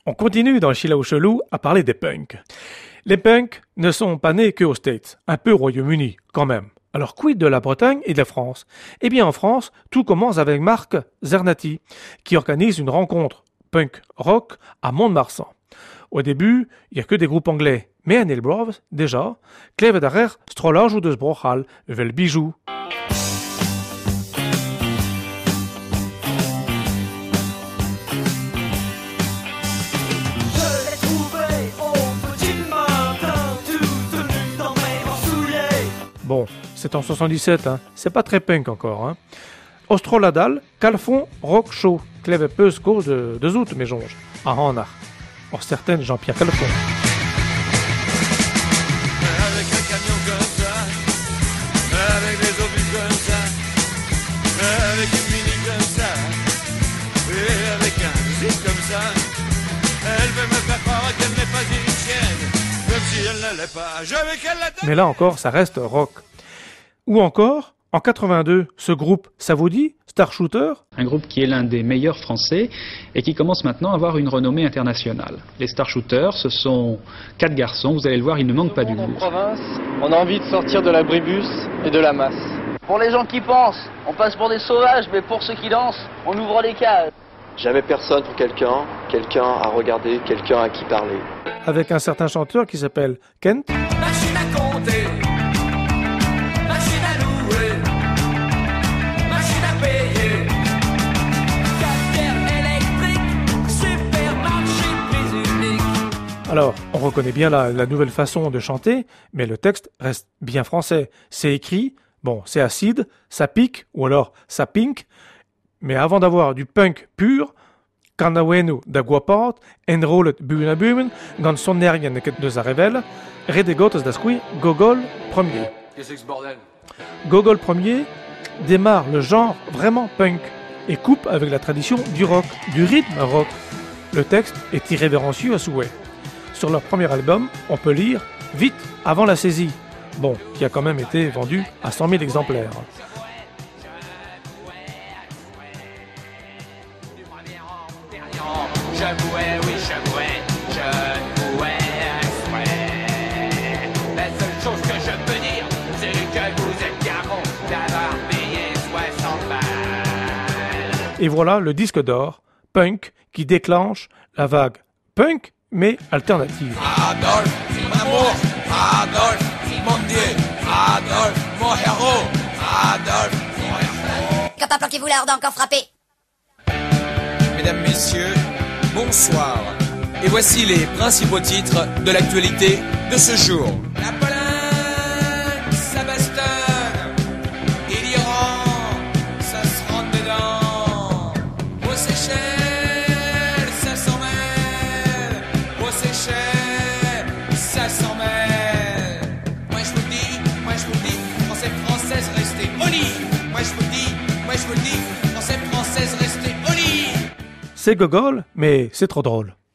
On continue dans le Chill Out Chelou à parler des punks. Les punks ne sont pas nés qu'aux States, un peu au Royaume-Uni quand même. Alors quid de la Bretagne et de la France? Eh bien en France, tout commence avec Marc Zernati, qui organise une rencontre punk rock à Mont-de-Marsan. Au début, il n'y a que des groupes anglais, mais à Neil Brovs, déjà, kleven daarachter strolage de Sbrochal, vel bijou. Bon, c'est en 77, hein. C'est pas très punk encore. Hein. Ostroladal, Calfon, Rock Show, kleve peus cause de zout, méjonge, à Hanach. Or certaines Jean-Pierre Calfon. Avec un camion comme ça, avec des obus comme ça, avec une mini comme ça, et avec un zip comme ça, elle veut me faire croire qu'elle n'est pas une chienne. Comme si elle n'allait pas, je veux qu'elle la donne. Mais là encore, ça reste rock. Ou encore, en 82, ce groupe, ça vous dit, Star Shooter? Un groupe qui est l'un des meilleurs français et qui commence maintenant à avoir une renommée internationale. Les Star Shooters, ce sont 4 garçons, vous allez le voir, ils ne manquent pas d'humour. En province, on a envie de sortir de l'abribus et de la masse. Pour les gens qui pensent, on passe pour des sauvages, mais pour ceux qui dansent, on ouvre les cages. Jamais personne pour quelqu'un, quelqu'un à regarder, quelqu'un à qui parler. Avec un certain chanteur qui s'appelle Kent. Machine à compter, machine à louer, machine à payer, cafetière électrique, supermarché prix unique. Alors, on reconnaît bien la nouvelle façon de chanter, mais le texte reste bien français. C'est écrit, bon, c'est acide, ça pique, ou alors ça pink, mais avant d'avoir du punk pur, Kanawenu da Guapart, enrolet buena bumen, gant sonnerien ket de Zarevel, redegotes da squi, Gogol premier. Qu'est-ce que ce bordel? Gogol premier démarre le genre vraiment punk et coupe avec la tradition du rock, du rythme rock. Le texte est irrévérencieux à souhait. Sur leur premier album, on peut lire « Vite, avant la saisie », bon, qui a quand même été vendu à 100 000 exemplaires. J'avouais, oui, j'avouais, je jouais à souhait. La seule chose que je peux dire, c'est que vous êtes bien bon d'avoir payé 60 balles. Et voilà le disque d'or, punk, qui déclenche la vague punk, mais alternative. Adolphe, mon amour, Adolphe, mon Dieu, Adolphe, mon héros, Adolphe, mon héros. Quand t'as planqué vous l'air d'encore frapper. Mesdames, Messieurs, bonsoir. Et voici les principaux titres de l'actualité de ce jour. La Pologne, ça bastonne. Et l'Iran, ça se rentre dedans. Aux Seychelles, ça s'en mêle. Aux Seychelles, ça s'en mêle. Moi je vous le dis, Français, Françaises, restez au lit. Moi je vous le dis, Français, Françaises, restez au lit. C'est gogol, mais c'est trop drôle.